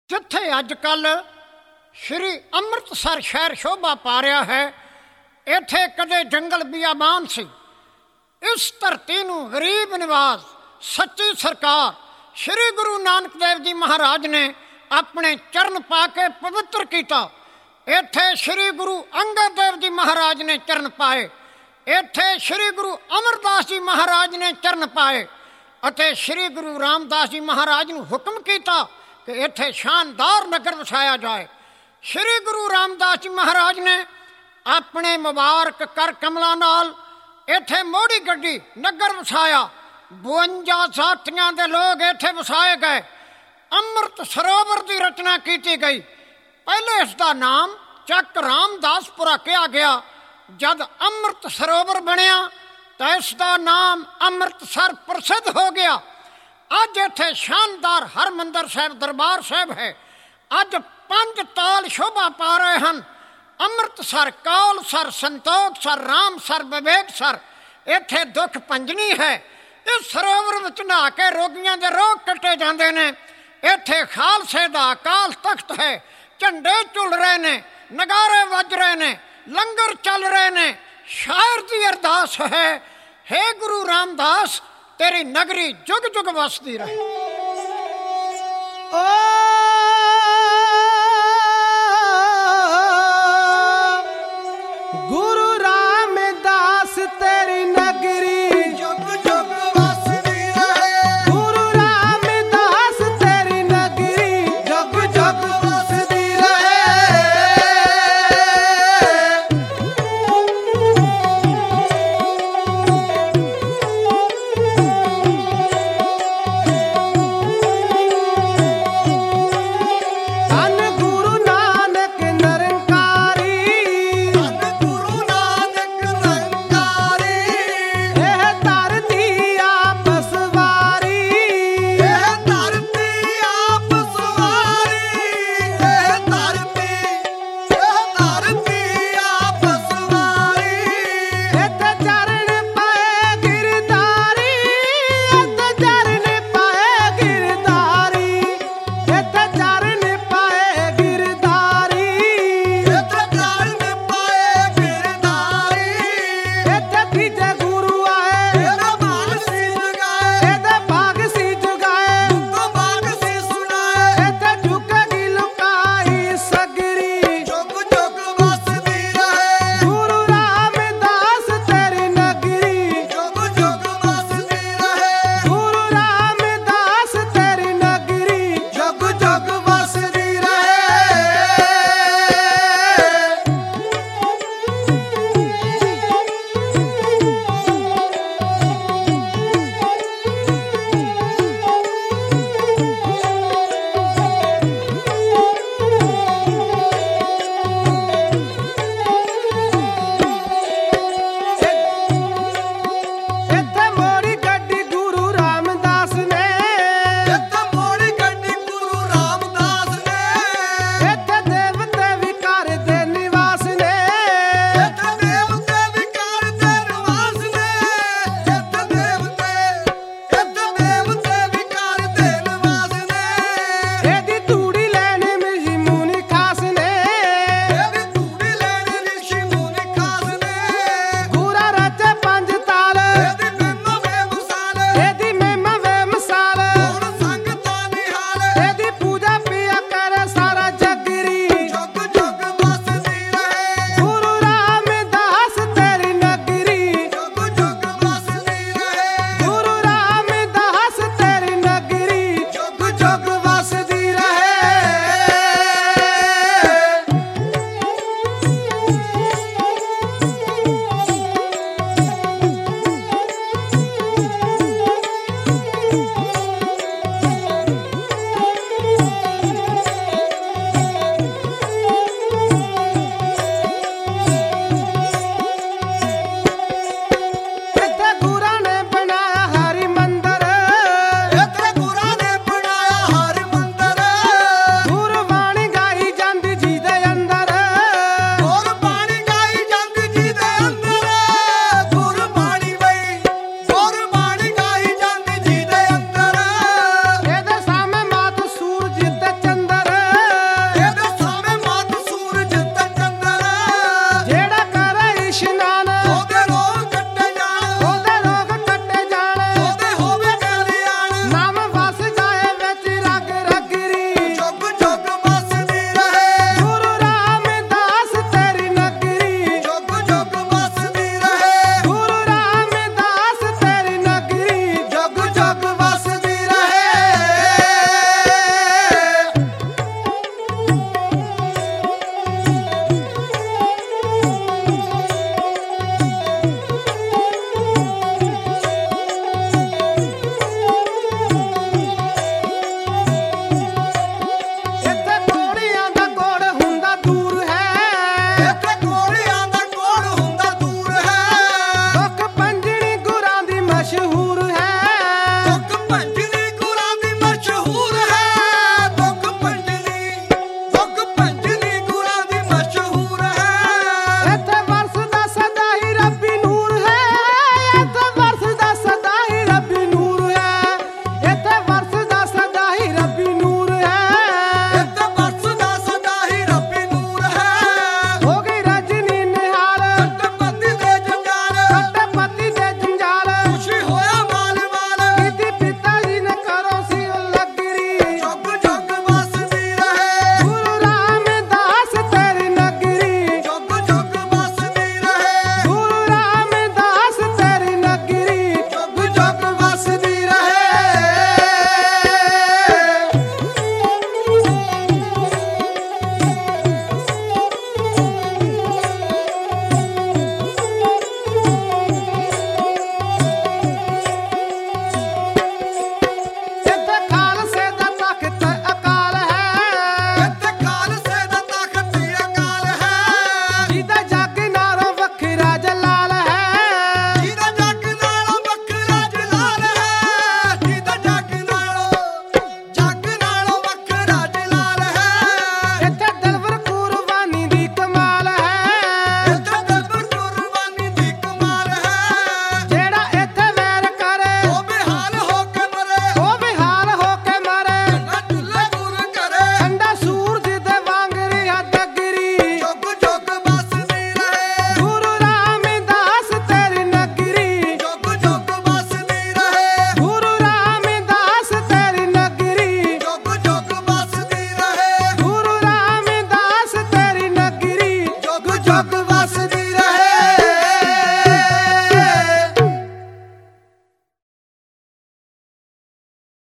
ਜਿੱਥੇ ਅੱਜ ਕੱਲ੍ਹ ਸ਼੍ਰੀ ਅੰਮ੍ਰਿਤਸਰ ਸ਼ਹਿਰ ਸ਼ੋਭਾ ਪਾ ਰਿਹਾ ਹੈ, ਇੱਥੇ ਕਦੇ ਜੰਗਲ ਬਿਆਬਾਨ ਸੀ। ਇਸ ਧਰਤੀ ਨੂੰ ਗਰੀਬ ਨਿਵਾਜ਼ ਸੱਚੀ ਸਰਕਾਰ ਸ਼੍ਰੀ ਗੁਰੂ ਨਾਨਕ ਦੇਵ ਜੀ ਮਹਾਰਾਜ ਨੇ ਆਪਣੇ ਚਰਨ ਪਾ ਕੇ ਪਵਿੱਤਰ ਕੀਤਾ। ਇੱਥੇ ਸ਼੍ਰੀ ਗੁਰੂ ਅੰਗਦ ਦੇਵ ਜੀ ਮਹਾਰਾਜ ਨੇ ਚਰਨ ਪਾਏ, ਇੱਥੇ ਸ਼੍ਰੀ ਗੁਰੂ ਅਮਰਦਾਸ ਜੀ ਮਹਾਰਾਜ ਨੇ ਚਰਨ ਪਾਏ ਅਤੇ ਸ਼੍ਰੀ ਗੁਰੂ ਰਾਮਦਾਸ ਜੀ ਮਹਾਰਾਜ ਨੂੰ ਹੁਕਮ ਕੀਤਾ ਕਿ ਇੱਥੇ ਸ਼ਾਨਦਾਰ ਨਗਰ ਵਸਾਇਆ ਜਾਏ। ਸ਼੍ਰੀ ਗੁਰੂ ਰਾਮਦਾਸ ਜੀ ਮਹਾਰਾਜ ਨੇ ਆਪਣੇ ਮੁਬਾਰਕ ਕਰ ਕਮਲਾਂ ਨਾਲ ਇੱਥੇ ਮੋੜੀ ਗੱਡੀ ਨਗਰ ਵਸਾਇਆ। 52 ਜਾਤੀਆਂ ਦੇ ਲੋਕ ਇੱਥੇ ਵਸਾਏ ਗਏ। ਅੰਮ੍ਰਿਤ ਸਰੋਵਰ ਦੀ ਰਚਨਾ ਕੀਤੀ ਗਈ। ਪਹਿਲੇ ਇਸ ਦਾ ਨਾਮ ਚੱਕ ਰਾਮਦਾਸਪੁਰਾ ਕਿਹਾ ਗਿਆ। ਜਦ ਅੰਮ੍ਰਿਤ ਸਰੋਵਰ ਬਣਿਆ ਤਾਂ ਇਸ ਦਾ ਨਾਮ ਅੰਮ੍ਰਿਤਸਰ ਪ੍ਰਸਿੱਧ ਹੋ ਗਿਆ। ਅੱਜ ਇੱਥੇ ਸ਼ਾਨਦਾਰ ਹਰਮੰਦਰ ਸਾਹਿਬ ਦਰਬਾਰ ਸਾਹਿਬ ਹੈ। ਅੱਜ 5 ਤਾਲ ਸ਼ੋਭਾ ਪਾ ਰਹੇ ਹਨ। ਅੰਮ੍ਰਿਤਸਰ, ਕੌਲਸਰ, ਸੰਤੋਖਸਰ, ਰਾਮਸਰ, ਵਿਵੇਕਸਰ। ਇੱਥੇ ਦੁੱਖ ਪੰਜਨੀ ਹੈ। ਇਸ ਸਰੋਵਰ ਵਿੱਚ ਨਹਾ ਕੇ ਰੋਗੀਆਂ ਦੇ ਰੋਗ ਕੱਟੇ ਜਾਂਦੇ ਨੇ। ਇੱਥੇ ਖਾਲਸੇ ਦਾ ਅਕਾਲ ਤਖਤ ਹੈ। ਝੰਡੇ ਝੁੱਲ ਰਹੇ ਨੇ, ਨਗਾਰੇ ਵੱਜ ਰਹੇ ਨੇ, ਲੰਗਰ ਚੱਲ ਰਹੇ ਨੇ। ਸ਼ਾਇਰ ਦੀ ਅਰਦਾਸ ਹੈ, ਹੇ ਗੁਰੂ ਰਾਮਦਾਸ, ਤੇਰੀ ਨਗਰੀ ਜੁਗ ਜੁਗ ਵਸਦੀ ਰਹੇ।